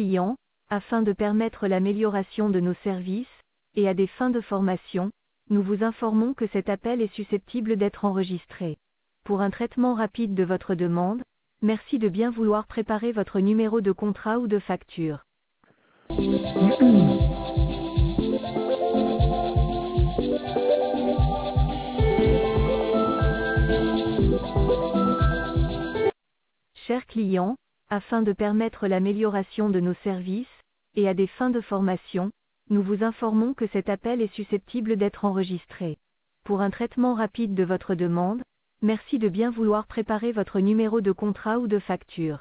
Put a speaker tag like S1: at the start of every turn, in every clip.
S1: client, afin de permettre l'amélioration de nos services, et à des fins de formation, nous vous informons que cet appel est susceptible d'être enregistré. Pour un traitement rapide de votre demande, merci de bien vouloir préparer votre numéro de contrat ou de facture. Chers clients, afin de permettre l'amélioration de nos services, et à des fins de formation, nous vous informons que cet appel est susceptible d'être enregistré. Pour un traitement rapide de votre demande, merci de bien vouloir préparer votre numéro de contrat ou de facture.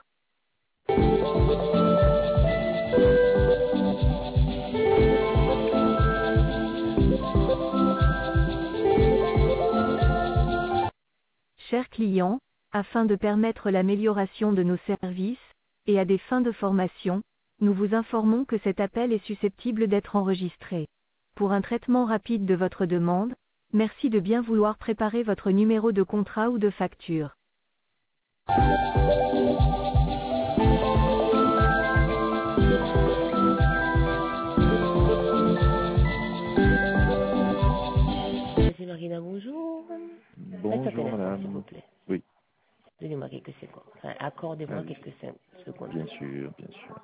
S1: Chers clients, afin de permettre l'amélioration de nos services, et à des fins de formation, nous vous informons que cet appel est susceptible d'être enregistré. Pour un traitement rapide de votre demande, merci de bien vouloir préparer votre numéro de contrat ou de facture.
S2: Monsieur Marina, bonjour.
S3: Bonjour madame.
S2: S'il vous plaît.
S3: Oui,
S2: Donnez-moi quelques secondes. Enfin, accordez-moi
S3: allez.
S2: quelques secondes.
S3: Bien sûr, bien sûr.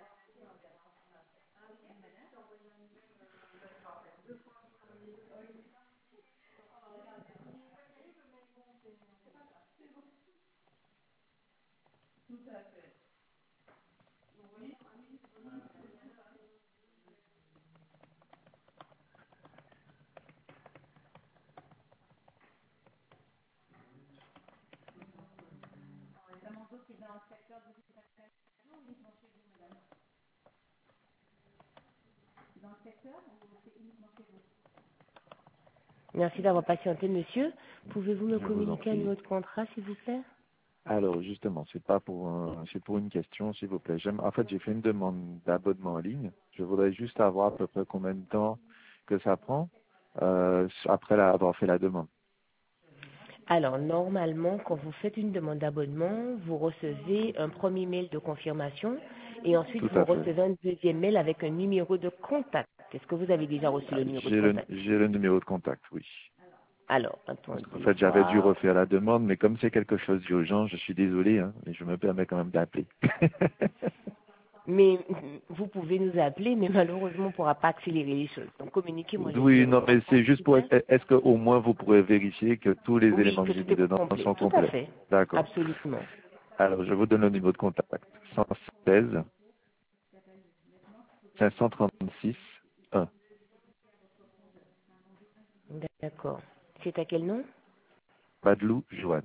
S2: Merci d'avoir patienté, monsieur. Pouvez-vous me
S3: Je vous en
S2: communiquer un
S3: prie.
S2: numéro de contrat, s'il vous plaît?
S3: Alors justement, c'est pas pour c'est pour une question, s'il vous plaît. En fait, j'ai fait une demande d'abonnement en ligne. Je voudrais juste savoir à peu près combien de temps que ça prend après avoir fait la demande.
S2: Alors, normalement, quand vous faites une demande d'abonnement, vous recevez un premier mail de confirmation et ensuite
S3: Tout
S2: vous
S3: à fait.
S2: recevez un deuxième mail avec un numéro de contact. Est-ce que vous avez déjà reçu le numéro de contact?
S3: J'ai le numéro de contact, oui.
S2: Alors,
S3: Parce qu'en
S2: attendez
S3: fait, j'avais dû
S2: voir.
S3: refaire la demande, mais comme c'est quelque chose d'urgent, je suis désolé, hein, mais je me permets quand même d'appeler.
S2: Mais vous pouvez nous appeler, mais malheureusement, on ne pourra pas accélérer les choses. Donc, communiquez-moi le
S3: Oui,
S2: numéro de
S3: non, mais
S2: contact,
S3: c'est
S2: s'il
S3: juste
S2: vous
S3: pour
S2: plaît.
S3: est-ce que au moins vous pourrez vérifier que tous les
S2: Oui,
S3: éléments
S2: que
S3: que j'ai
S2: tout
S3: mis
S2: est
S3: dedans
S2: complet.
S3: sont
S2: Tout à
S3: complets.
S2: fait.
S3: D'accord.
S2: Absolument.
S3: Alors, je vous donne le numéro de contact. 116 536 1.
S2: D'accord. C'est à quel nom?
S3: Badlou Joanne.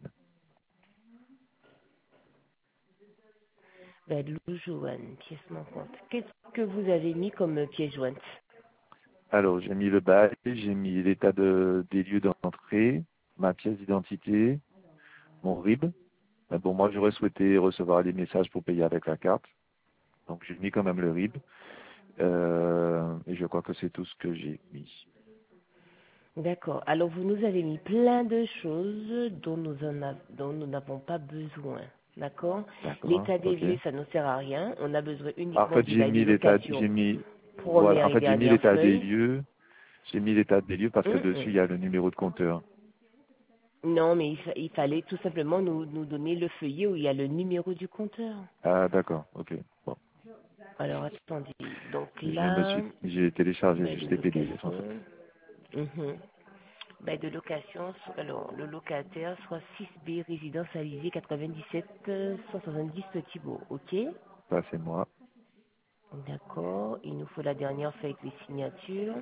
S2: Badlou Joanne, pièce manquante. Qu'est-ce que vous avez mis comme pièce jointe?
S3: Alors, j'ai mis le bail, j'ai mis l'état des lieux d'entrée, ma pièce d'identité, mon RIB. Mais bon, moi, j'aurais souhaité recevoir les messages pour payer avec la carte. Donc, j'ai mis quand même le RIB. Et je crois que c'est tout ce que j'ai mis.
S2: D'accord. Alors, vous nous avez mis plein de choses dont nous n'avons pas besoin. D'accord?
S3: D'accord,
S2: L'état des
S3: ok.
S2: lieux, ça ne sert à rien. On a besoin
S3: En
S2: uniquement
S3: fait,
S2: du bail de location.
S3: voilà,
S2: Première
S3: en
S2: et
S3: fait, j'ai mis
S2: dernière
S3: l'état des
S2: feuille.
S3: lieux. J'ai mis l'état des lieux parce que
S2: Hum,
S3: dessus,
S2: hum.
S3: il y a le numéro de compteur.
S2: Non, mais il fallait tout simplement nous donner le feuillet où il y a le numéro du compteur.
S3: Ah, d'accord, ok. Bon.
S2: Alors, attendez. Donc là,
S3: J'ai téléchargé
S2: bail de
S3: juste les PDF, en fait.
S2: location. Mhm. Bail de location, alors le locataire, soit 6B, résidence Alizé 97 170 Thibault. Ok?
S3: Ça, c'est moi.
S2: D'accord. Il nous faut la dernière feuille avec les signatures.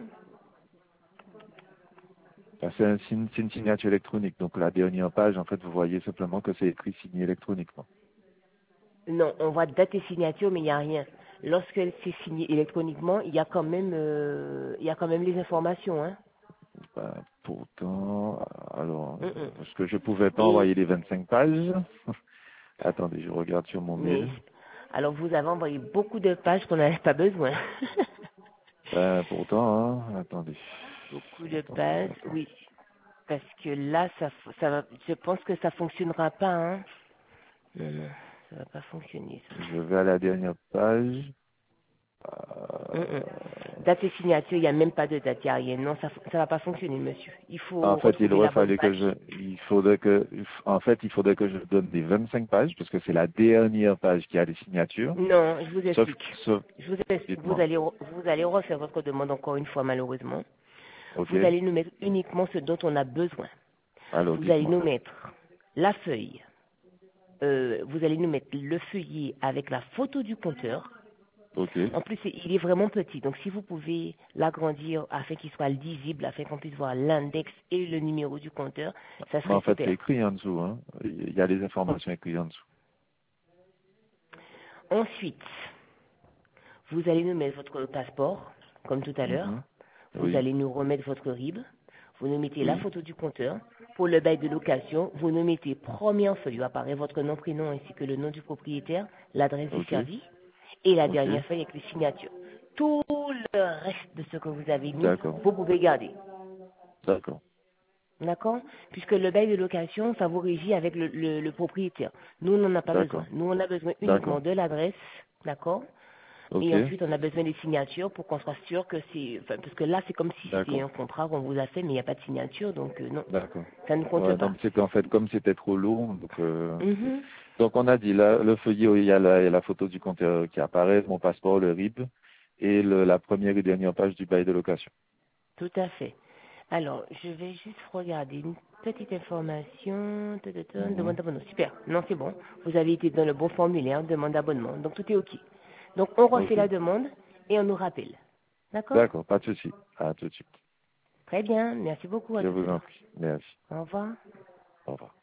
S3: Ça, c'est une signature électronique. Donc, la dernière page, en fait, vous voyez simplement que c'est écrit signé électroniquement.
S2: Non, on voit date et signature, mais il n'y a rien. Lorsque c'est signé électroniquement, il y a quand même les informations, hein.
S3: Pourtant, alors,
S2: Mm, mm.
S3: parce que je pouvais pas
S2: Et
S3: envoyer les 25 pages. Attendez, je regarde sur mon
S2: mais
S3: mail.
S2: alors vous avez envoyé beaucoup de pages qu'on n'avait pas besoin.
S3: Pourtant, hein, attendez.
S2: Beaucoup de
S3: Attendez,
S2: pages,
S3: attendez.
S2: oui. Parce que là, ça va, je pense que ça fonctionnera pas, hein. Non, non, ça va pas fonctionner, ça.
S3: Je vais à la dernière page.
S2: Date et signature, il n'y a même pas de date, il n'y a rien. Non, ça ne va pas fonctionner, monsieur. Il faut
S3: En fait, il
S2: retrouver
S3: aurait
S2: la bonne
S3: fallu que
S2: page.
S3: il faudrait que je donne les 25 pages, parce que c'est la dernière page qui a les signatures.
S2: Non, je vous
S3: Sauf,
S2: explique.
S3: sauf,
S2: Je vous explique.
S3: dites-moi.
S2: Vous allez refaire votre demande encore une fois, malheureusement.
S3: Ok.
S2: Vous allez nous mettre uniquement ce dont on a besoin.
S3: Alors,
S2: Vous allez
S3: dites-moi.
S2: nous mettre la feuille. Vous allez nous mettre le feuillet avec la photo du compteur.
S3: Ok.
S2: En plus, il est vraiment petit. Donc, si vous pouvez l'agrandir afin qu'il soit lisible, afin qu'on puisse voir l'index et le numéro du compteur, ça
S3: Mais
S2: serait
S3: en fait, c'est
S2: super.
S3: écrit en dessous. Hein. Il y a les informations écrites en dessous.
S2: Ensuite, vous allez nous mettre votre passeport, comme tout à l'heure.
S3: Mhm.
S2: Vous
S3: Oui.
S2: allez nous remettre votre RIB. Vous nous mettez la
S3: Oui.
S2: photo du compteur. Pour le bail de location, vous nous mettez première feuille où apparaît votre nom, prénom ainsi que le nom du propriétaire, l'adresse du
S3: Ok.
S2: service et la
S3: Ok.
S2: dernière feuille avec les signatures. Tout le reste de ce que vous avez mis,
S3: D'accord.
S2: vous pouvez garder.
S3: D'accord.
S2: D'accord? Puisque le bail de location favorise avec le propriétaire. Nous, on n'en a pas besoin.
S3: D'accord.
S2: Nous, on a besoin uniquement
S3: D'accord.
S2: de l'adresse. D'accord?
S3: Ok.
S2: Et ensuite, on a besoin des signatures pour qu'on soit sûr que c'est... Enfin, parce que là, c'est comme si c'était
S3: D'accord.
S2: un contrat qu'on vous a fait, mais il n'y a pas de signature, donc non,
S3: D'accord.
S2: ça ne compte
S3: Ouais,
S2: pas.
S3: donc c'était en fait comme c'était trop lourd.
S2: Mhm.
S3: Donc on a dit là, le feuillet où il y a la photo du compteur qui apparaît, mon passeport, le RIB et la première et dernière page du bail de location.
S2: Tout à fait. Alors, je vais juste regarder une petite information.
S3: Mhm.
S2: Demande d'abonnement. Super. Non, c'est bon. Vous avez été dans le bon formulaire, demande d'abonnement. Donc, tout est OK. Donc, on refait
S3: Ok.
S2: la demande et on nous rappelle. D'accord?
S3: D'accord, pas de souci. À tout de suite.
S2: Très bien. Merci beaucoup. À
S3: Je
S2: tout à
S3: vous en
S2: l'heure.
S3: prie. Merci.
S2: Au revoir.
S3: Au revoir.